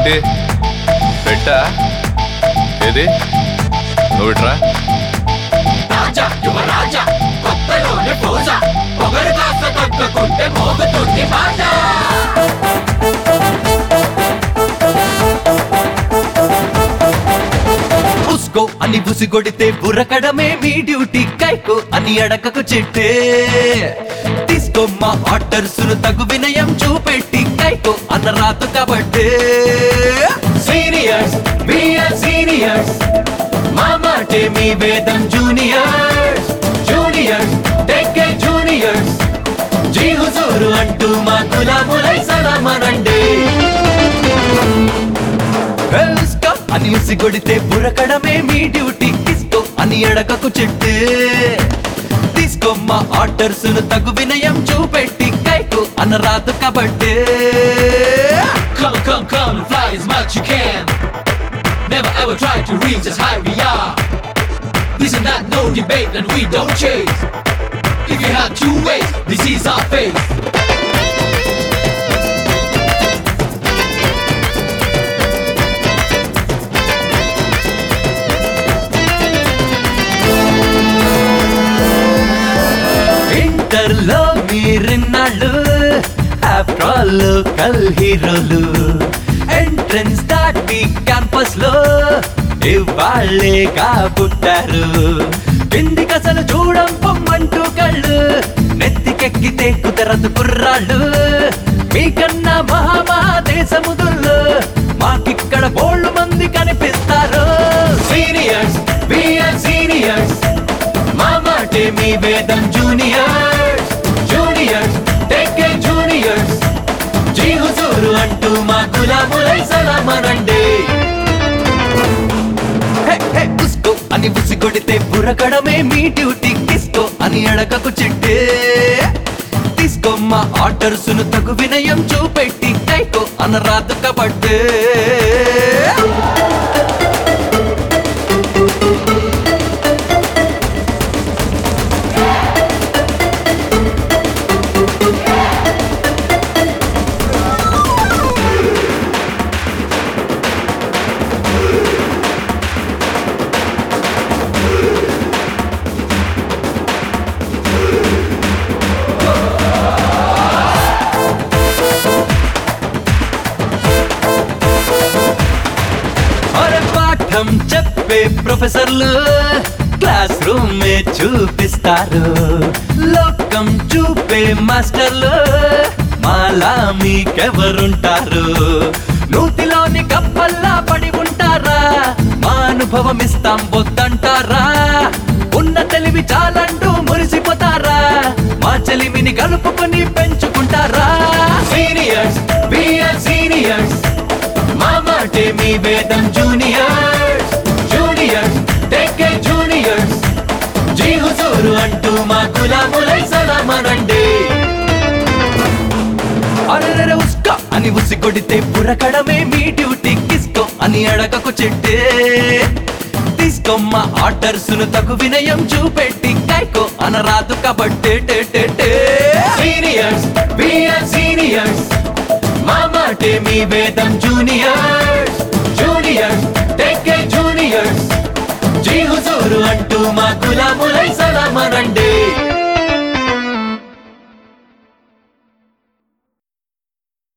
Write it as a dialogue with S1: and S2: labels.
S1: ఏంటి పెట్టా ఏది నువ్వు ఇట్రా
S2: రాజా యువరాజా కొత్తలోనే పోజా పొగరు కాస్త తగ్గకుంటే మోగుతుంది మాట
S3: ఉస్కో అని బుసిగొడితే బుర్రకడమే మీ డ్యూటీ కైకో అని అడకకు చెట్టే తీసుకోమ్మా ఆర్డర్స్ ను తగు వినయం చూపెట్టి కైకో అన్న రాదు కాబట్టే
S2: సీనియర్స్ బిఆర్ సీనియర్స్ మా మాటే మీ వేదం జూనియర్స్ జూనియర్స్ టెక్కే జూనియర్స్ జీ హుజూరు అంటూ మా గులాములై సలామనండి
S3: ఉస్కో అని ఉసిగొడితే బుర్రకడమే మీ డ్యూటీ తీసుకో అని అడకకు చెట్టే తీసుకోమ్మా ఆర్డర్స్ ను తగు వినయం చూపెట్టి కైకో అన్న రాదు కాబట్టే
S2: Come and fly as much you can. Never ever try to reach as high we are. This is not no debate and we don't chase. If you have two ways, this is our fate.
S3: ఇంటర్లో మీరిన్నాళ్ళు after all local హీరోలు entrance దాటి campus లో ఇవాళ్ళేగా పుట్టారు కిందికి అసలు చూడం పొమ్మంటూ కళ్ళు నెత్తికెక్కితే కుదరదు కుర్రాళ్ళు మీకన్నా మహామహాదేశముదుల్లో మాకిక్కడ బోళ్ళు మంది కనిపిస్తారు
S2: Seniors, we are seniors. మా మాటే మీ వేదం జూనియర్స్ జూనియర్స్ టెక్కే జూనియర్స్ జీ హుజూరు అంటూ మా గులాములై సలామనండి
S3: హే హే ఉస్కో అని ఉసిగొడితే బుర్రకడమే మీ డ్యూటీ కిస్కో అని అడగకు చెట్టే తీసుకోమ్మా ఆర్డర్స్ ను తగు వినయం చూపెట్టి కైకో అనరాదు కాబట్టే పాఠం చెప్పే ప్రొఫెసర్లు క్లాస్ రూమ్ చూపిస్తారు లోకం చూపే మాస్టర్లు మాలా మీకెవరుంటారు నూతిలోని కప్పల్లా పడి ఉంటారా మా అనుభవం ఇస్తాం వద్దంటారా ఉన్న తెలివి చాలంటూ మురిసిపోతారా మా చెలిమిని కలుపుకొని పెంచుకుంటారా
S2: సీనియర్స్ we are seniors. మా మాటే మీ వేదం జూనియర్స్ జూనియర్స్ టెక్కే జూనియర్స్ జీ హుజూరు అంటూ మా గులాములై సలామనండి
S3: అరెరెరె ఉస్కో అని ఉసిగొడితే బుర్రకడమే మీ డ్యూటీ కిస్కో అని అడగకు చెట్టే తీసుకోమ్మా ఆర్డర్స్ ను తగు వినయం చూపెట్టి కైకో అనరాదు కాబట్టే
S2: సీనియర్స్ we are seniors. మా మాటే మీ వేదం జూనియర్స్ జూనియర్స్ టెక్కే జూనియర్స్ జీ హుజూరు అంటూ మా గులాములై సలామనండి